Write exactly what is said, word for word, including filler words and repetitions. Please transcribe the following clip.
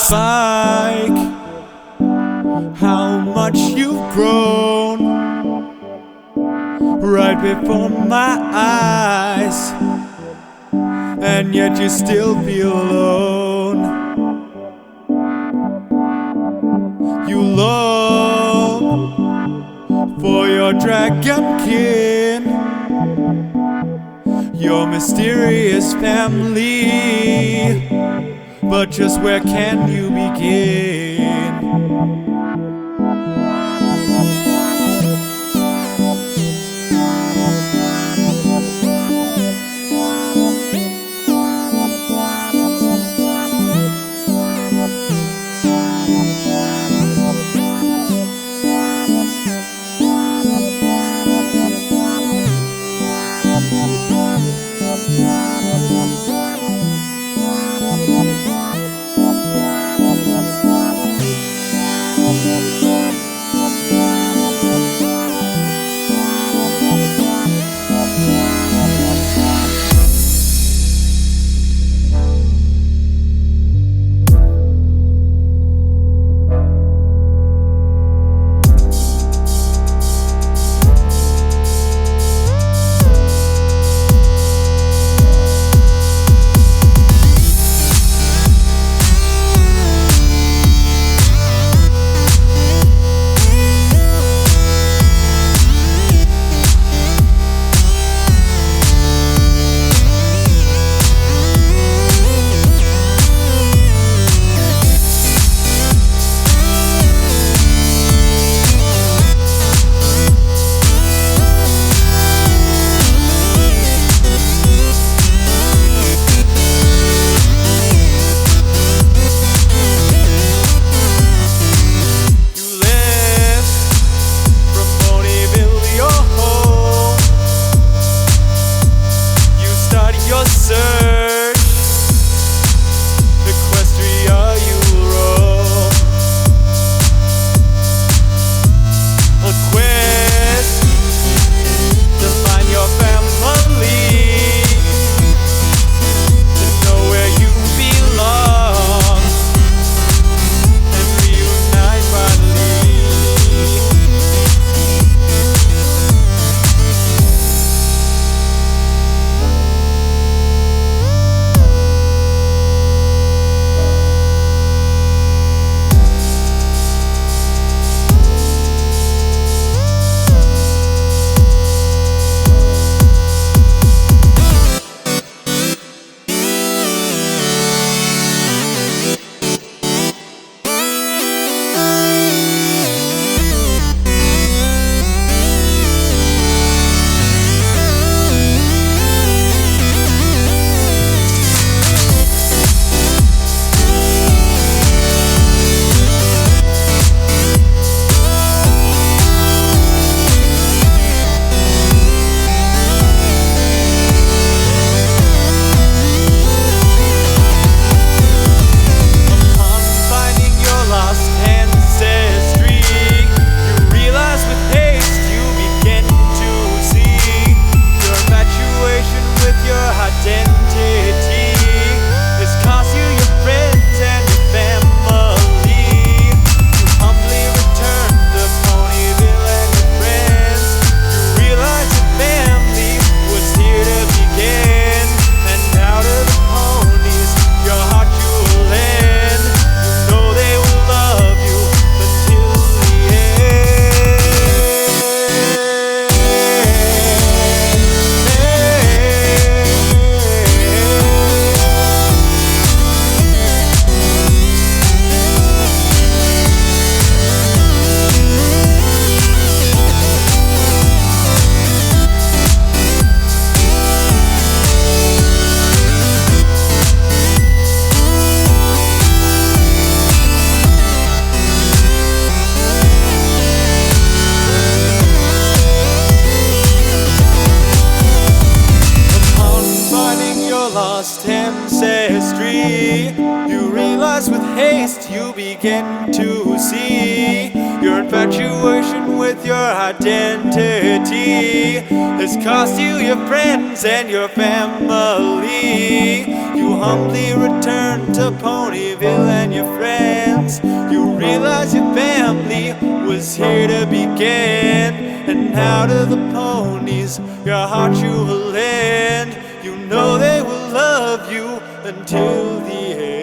spike, how much you've grown right before my eyes, and yet you still feel alone. You long for your dragon kin, your mysterious family, but just where can you begin? lost ancestry. You realize with haste you begin to see your infatuation with your identity has cost you your friends and your family. You humbly return to Ponyville. and your friends. You realize your family was here to begin. And out of the ponies, your heart you will lend. You know they will love you until the end.